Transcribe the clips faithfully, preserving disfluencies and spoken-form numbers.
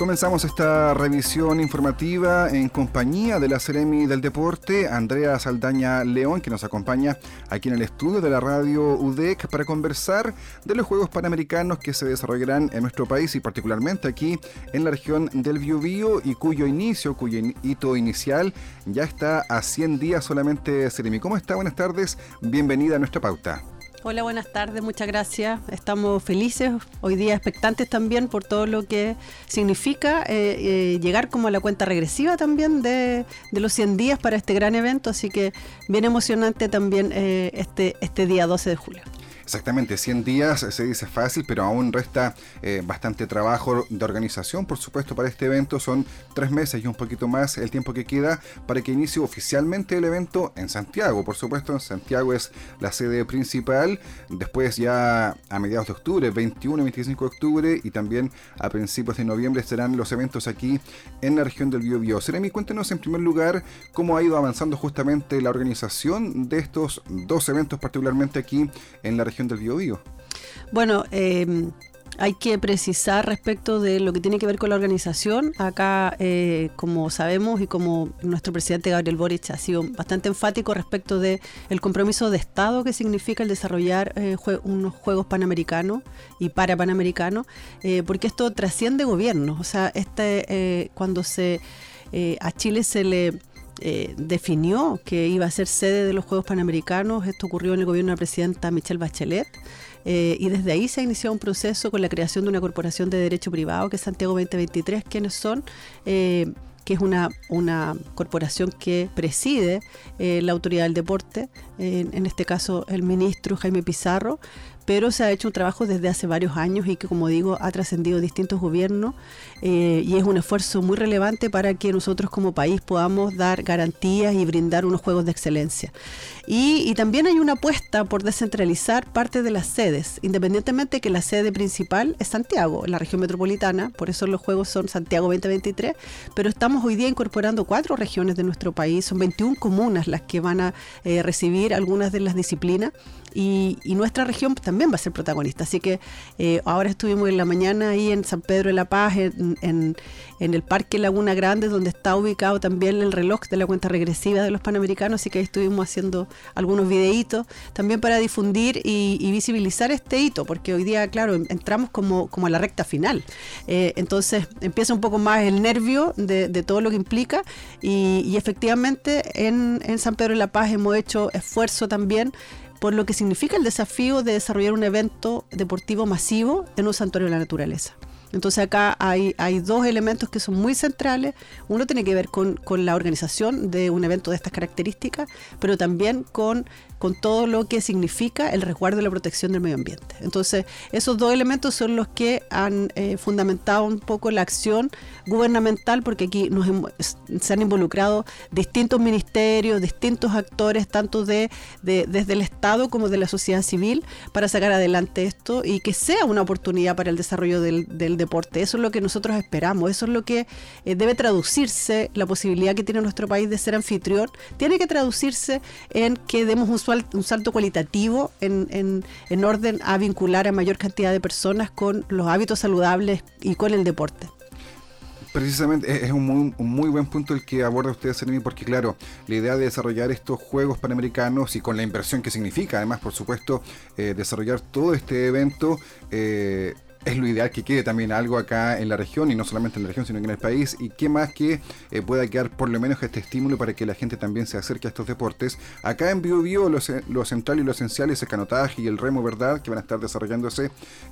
Comenzamos esta revisión informativa en compañía de la Seremi del Deporte, Andrea Saldaña León, que nos acompaña aquí en el estudio de la radio U D E C para conversar de los Juegos Panamericanos que se desarrollarán en nuestro país y particularmente aquí en la región del Biobío, y cuyo inicio, cuyo hito inicial ya está a cien días solamente. Seremi, ¿cómo está? Buenas tardes, bienvenida a nuestra pauta. Hola, buenas tardes, muchas gracias. Estamos felices, hoy día expectantes también por todo lo que significa eh, eh, llegar como a la cuenta regresiva también de, de los cien días para este gran evento, así que bien emocionante también eh, este, este día doce de julio. Exactamente, cien días se dice fácil, pero aún resta eh, bastante trabajo de organización, por supuesto, para este evento. Son tres meses y un poquito más el tiempo que queda para que inicie oficialmente el evento en Santiago. Por supuesto, Santiago es la sede principal. Después ya a mediados de octubre, veintiuno y veinticinco de octubre, y también a principios de noviembre serán los eventos aquí en la región del Biobío. Seremi, cuéntenos en primer lugar cómo ha ido avanzando justamente la organización de estos dos eventos, particularmente aquí en la región del Biobío. Bueno, eh, hay que precisar respecto de lo que tiene que ver con la organización. Acá, eh, como sabemos y como nuestro presidente Gabriel Boric ha sido bastante enfático respecto de el compromiso de Estado que significa el desarrollar eh, jue- unos Juegos Panamericanos y para Panamericanos, eh, porque esto trasciende gobiernos. O sea, este eh, cuando se eh, a Chile se le Eh, definió que iba a ser sede de los Juegos Panamericanos. Esto ocurrió en el gobierno de la presidenta Michelle Bachelet, eh, y desde ahí se ha iniciado un proceso con la creación de una corporación de derecho privado que es Santiago veinte veintitrés. ¿Quiénes son? Eh, que es una, una corporación que preside eh, la autoridad del deporte, eh, en este caso el ministro Jaime Pizarro, pero se ha hecho un trabajo desde hace varios años y que, como digo, ha trascendido distintos gobiernos, eh, y es un esfuerzo muy relevante para que nosotros como país podamos dar garantías y brindar unos juegos de excelencia. Y, y también hay una apuesta por descentralizar parte de las sedes, independientemente que la sede principal es Santiago, en la región metropolitana, por eso los juegos son Santiago veinte veintitrés, pero estamos hoy día incorporando cuatro regiones de nuestro país, son veintiuna comunas las que van a eh, recibir algunas de las disciplinas, y, y nuestra región también va a ser protagonista. Así que eh, ahora estuvimos en la mañana ahí en San Pedro de la Paz, en, en, en el Parque Laguna Grande, donde está ubicado también el reloj de la cuenta regresiva de los Panamericanos, así que ahí estuvimos haciendo algunos videitos también para difundir y, y visibilizar este hito, porque hoy día, claro, entramos como, como a la recta final. Eh, entonces empieza un poco más el nervio de, de todo lo que implica, y, y efectivamente en, en San Pedro de la Paz hemos hecho esfuerzo también por lo que significa el desafío de desarrollar un evento deportivo masivo en un santuario de la naturaleza. Entonces acá hay, hay dos elementos que son muy centrales. Uno tiene que ver con, con la organización de un evento de estas características, pero también con, con todo lo que significa el resguardo y la protección del medio ambiente. Entonces esos dos elementos son los que han eh, fundamentado un poco la acción gubernamental, porque aquí nos hemos, se han involucrado distintos ministerios, distintos actores, tanto de, de desde el Estado como de la sociedad civil, para sacar adelante esto y que sea una oportunidad para el desarrollo del, del deporte. Eso es lo que nosotros esperamos, eso es lo que eh, debe traducirse, la posibilidad que tiene nuestro país de ser anfitrión, tiene que traducirse en que demos un, sual, un salto cualitativo en, en, en orden a vincular a mayor cantidad de personas con los hábitos saludables y con el deporte. Precisamente es un muy, un muy buen punto el que aborda usted, Seremi, porque claro, la idea de desarrollar estos Juegos Panamericanos y con la inversión que significa, además, por supuesto, eh, desarrollar todo este evento, eh, es lo ideal que quede también algo acá en la región, y no solamente en la región, sino que en el país, y qué más que eh, pueda quedar por lo menos este estímulo para que la gente también se acerque a estos deportes. Acá en Biobío lo, lo central y lo esencial es el canotaje y el remo, ¿verdad?, que van a estar desarrollándose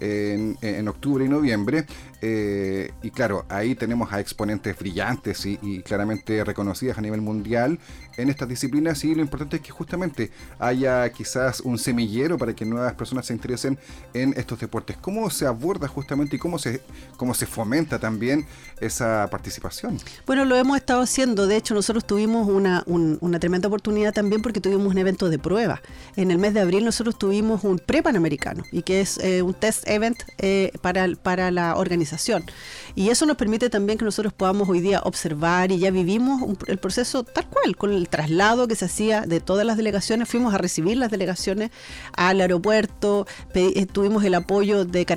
en, en octubre y noviembre, eh, y claro, ahí tenemos a exponentes brillantes y, y claramente reconocidas a nivel mundial en estas disciplinas, y lo importante es que justamente haya quizás un semillero para que nuevas personas se interesen en estos deportes. ¿Cómo se aborda justamente y cómo se, cómo se fomenta también esa participación? Bueno, lo hemos estado haciendo. De hecho, nosotros tuvimos una, un, una tremenda oportunidad también porque tuvimos un evento de prueba. En el mes de abril nosotros tuvimos un pre-panamericano, y que es eh, un test event eh, para, para la organización. Y eso nos permite también que nosotros podamos hoy día observar, y ya vivimos un, el proceso tal cual, con el traslado que se hacía de todas las delegaciones. Fuimos a recibir las delegaciones al aeropuerto, pedí, tuvimos el apoyo de Carabineros,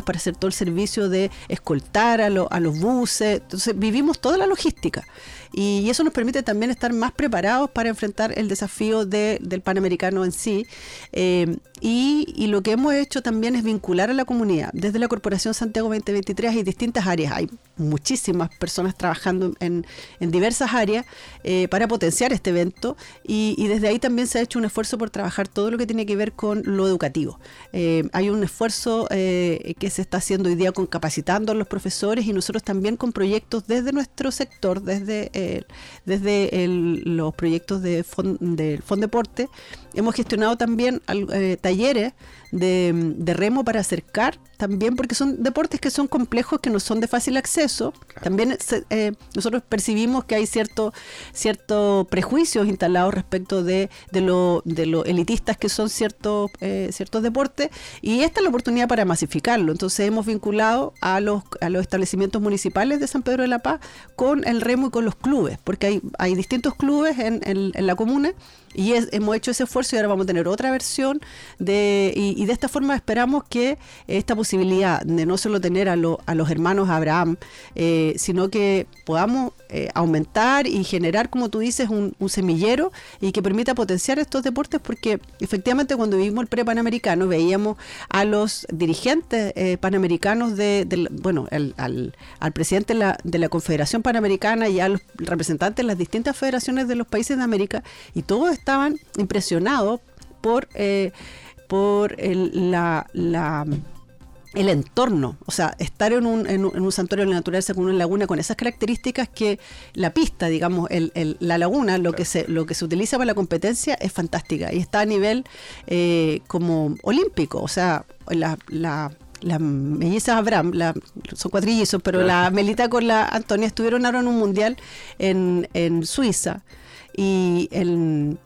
para hacer todo el servicio de escoltar a, lo, a los buses. Entonces vivimos toda la logística. Y, y eso nos permite también estar más preparados para enfrentar el desafío de, del Panamericano en sí. Eh, y, y lo que hemos hecho también es vincular a la comunidad. Desde la Corporación Santiago veinte veintitrés hay distintas áreas, hay muchísimas personas trabajando en, en diversas áreas eh, para potenciar este evento, y, y desde ahí también se ha hecho un esfuerzo por trabajar todo lo que tiene que ver con lo educativo. Eh, hay un esfuerzo eh, que se está haciendo hoy día con capacitando a los profesores, y nosotros también con proyectos desde nuestro sector, desde, eh, desde el, los proyectos de Fond, del Fondeporte. Hemos gestionado también eh, talleres de, de remo para acercar también, porque son deportes que son complejos, que no son de fácil acceso. Claro. También eh, nosotros percibimos que hay cierto ciertos prejuicios instalados respecto de, de, lo, de lo elitistas que son ciertos eh, ciertos deportes, y esta es la oportunidad para masificarlo. Entonces hemos vinculado a los, a los establecimientos municipales de San Pedro de la Paz con el remo y con los clubes, porque hay, hay distintos clubes en, en, en la comuna, y es, hemos hecho ese esfuerzo, y ahora vamos a tener otra versión de, y, y de esta forma esperamos que esta posibilidad de no solo tener a, lo, a los hermanos Abraham, eh, sino que podamos eh, aumentar y generar, como tú dices, un, un semillero, y que permita potenciar estos deportes, porque efectivamente cuando vivimos el pre-panamericano veíamos a los dirigentes eh, panamericanos de, de bueno, el, al, al presidente de la, de la Confederación Panamericana y a los representantes de las distintas federaciones de los países de América, y todos estaban impresionados por eh, por el, la, la el entorno, o sea, estar en un, en un, en un santuario de la naturaleza con una laguna con esas características, que la pista, digamos, el, el, la laguna, lo, claro, que se, lo que se utiliza para la competencia es fantástica, y está a nivel eh, como olímpico, o sea, la, la las mellizas Abraham, la, son cuatrillizos, pero claro, la Melita con la Antonia estuvieron ahora en un mundial en, en Suiza, y en,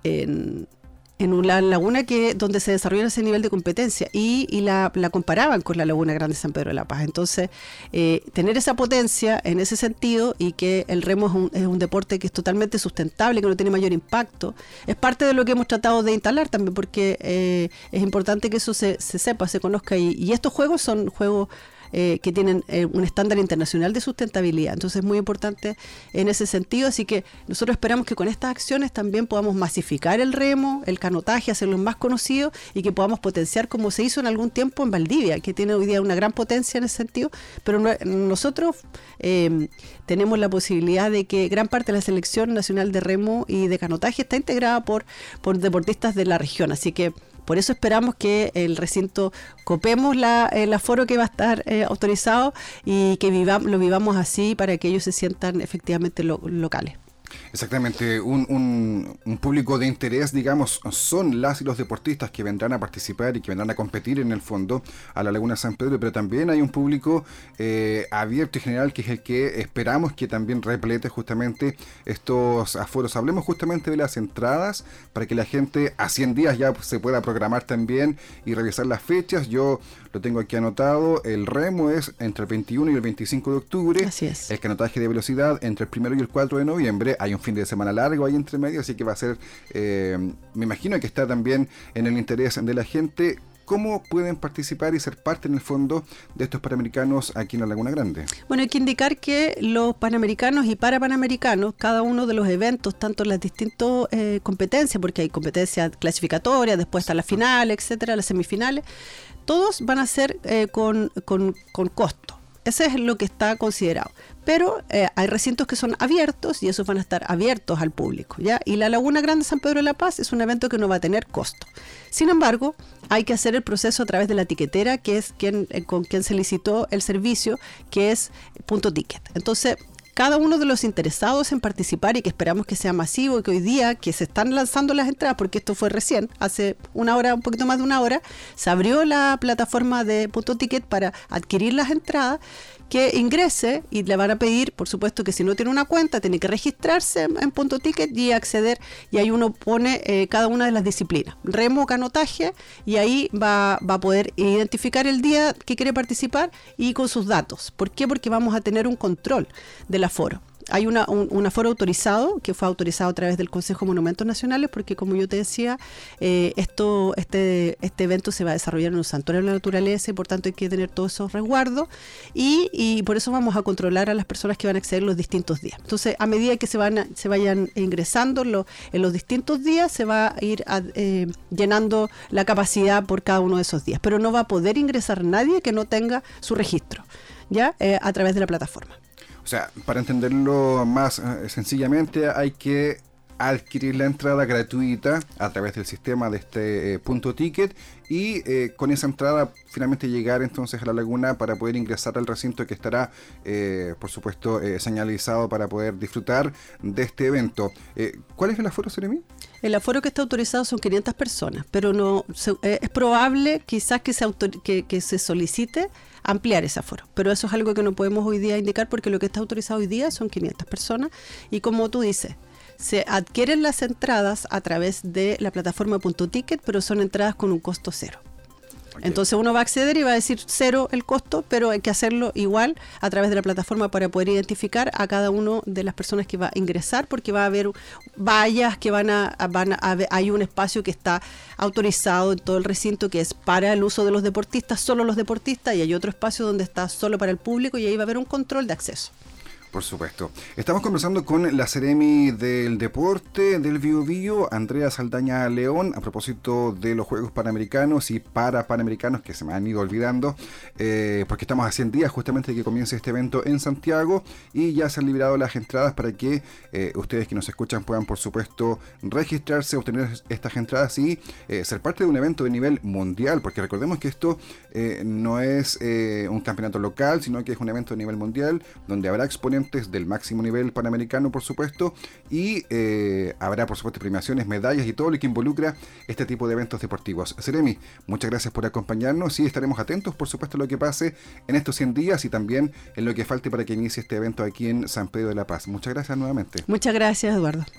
en en una laguna que donde se desarrolla ese nivel de competencia, y, y la, la comparaban con la Laguna Grande de San Pedro de la Paz. Entonces, eh, tener esa potencia en ese sentido, y que el remo es un, es un deporte que es totalmente sustentable, que no tiene mayor impacto, es parte de lo que hemos tratado de instalar también, porque eh, es importante que eso se, se sepa, se conozca, y, y estos juegos son juegos Eh, que tienen eh, un estándar internacional de sustentabilidad. Entonces es muy importante en ese sentido, así que nosotros esperamos que con estas acciones también podamos masificar el remo, el canotaje, hacerlos más conocidos, y que podamos potenciar, como se hizo en algún tiempo en Valdivia, que tiene hoy día una gran potencia en ese sentido, pero no, nosotros eh, tenemos la posibilidad de que gran parte de la selección nacional de remo y de canotaje está integrada por, por deportistas de la región, así que por eso esperamos que el recinto copemos la, el aforo que va a estar eh, autorizado, y que vivamos, lo vivamos así, para que ellos se sientan efectivamente lo, locales. Exactamente, un, un, un público de interés, digamos, son las y los deportistas que vendrán a participar y que vendrán a competir en el fondo a la Laguna San Pedro, pero también hay un público eh, abierto y general, que es el que esperamos que también replete justamente estos aforos. Hablemos justamente de las entradas, para que la gente a cien días ya se pueda programar también y revisar las fechas. Yo lo tengo aquí anotado, el remo es entre el veintiuno y el veinticinco de octubre. Así es. El canotaje de velocidad entre el primero y el cuatro de noviembre. Hay un fin de semana largo ahí entre medio, así que va a ser, eh, me imagino que está también en el interés de la gente. ¿Cómo pueden participar y ser parte en el fondo de estos Panamericanos aquí en la Laguna Grande? Bueno, hay que indicar que los Panamericanos y Parapanamericanos, cada uno de los eventos, tanto las distintas eh, competencias, porque hay competencias clasificatorias, después está la final, etcétera, las semifinales, todos van a ser eh, con, con, con costo. Ese es lo que está considerado. Pero eh, hay recintos que son abiertos, y esos van a estar abiertos al público, ¿ya? Y la Laguna Grande San Pedro de la Paz es un evento que no va a tener costo. Sin embargo, hay que hacer el proceso a través de la tiquetera, que es quien, eh, con quien se licitó el servicio, que es Punto Ticket. Entonces, cada uno de los interesados en participar, y que esperamos que sea masivo, y que hoy día que se están lanzando las entradas, porque esto fue recién, hace una hora, un poquito más de una hora, se abrió la plataforma de Punto Ticket para adquirir las entradas, que ingrese, y le van a pedir, por supuesto, que si no tiene una cuenta, tiene que registrarse en, en Punto Ticket y acceder, y ahí uno pone eh, cada una de las disciplinas, remo, canotaje, y ahí va, va a poder identificar el día que quiere participar y con sus datos. ¿Por qué? Porque vamos a tener un control del aforo. hay una, un, un aforo autorizado, que fue autorizado a través del Consejo de Monumentos Nacionales, porque como yo te decía, eh, esto este, este evento se va a desarrollar en un santuario de la naturaleza y por tanto hay que tener todos esos resguardos y, y por eso vamos a controlar a las personas que van a acceder los distintos días. Entonces, a medida que se van a, se vayan ingresando en, lo, en los distintos días, se va a ir a, eh, llenando la capacidad por cada uno de esos días, pero no va a poder ingresar nadie que no tenga su registro, ¿ya? Eh, a través de la plataforma. O sea, para entenderlo más eh, sencillamente, hay que adquirir la entrada gratuita a través del sistema de este eh, punto ticket y eh, con esa entrada finalmente llegar entonces a la laguna para poder ingresar al recinto que estará eh, por supuesto eh, señalizado para poder disfrutar de este evento. Eh, ¿Cuál es el aforo, Seremi? El aforo que está autorizado son quinientas personas, pero no se, eh, es probable quizás que se, autor, que, que se solicite ampliar ese aforo, pero eso es algo que no podemos hoy día indicar porque lo que está autorizado hoy día son quinientas personas y como tú dices, se adquieren las entradas a través de la plataforma Punto Ticket, pero son entradas con un costo cero. Okay. Entonces uno va a acceder y va a decir cero el costo, pero hay que hacerlo igual a través de la plataforma para poder identificar a cada una de las personas que va a ingresar, porque va a haber vallas que van a, van a hay un espacio que está autorizado en todo el recinto que es para el uso de los deportistas, solo los deportistas, y hay otro espacio donde está solo para el público y ahí va a haber un control de acceso. Por supuesto. Estamos conversando con la Seremi del Deporte del Biobío, Andrea Saldaña León, a propósito de los Juegos Panamericanos y Parapanamericanos que se me han ido olvidando, eh, porque estamos a cien días justamente de que comience este evento en Santiago y ya se han liberado las entradas para que eh, ustedes que nos escuchan puedan, por supuesto, registrarse, obtener estas entradas y eh, ser parte de un evento de nivel mundial, porque recordemos que esto eh, no es eh, un campeonato local, sino que es un evento de nivel mundial donde habrá exponentes del máximo nivel panamericano, por supuesto, y eh, habrá, por supuesto, premiaciones, medallas y todo lo que involucra este tipo de eventos deportivos. Seremi, muchas gracias por acompañarnos y estaremos atentos, por supuesto, a lo que pase en estos cien días y también en lo que falte para que inicie este evento aquí en San Pedro de la Paz. Muchas gracias nuevamente. Muchas gracias, Eduardo.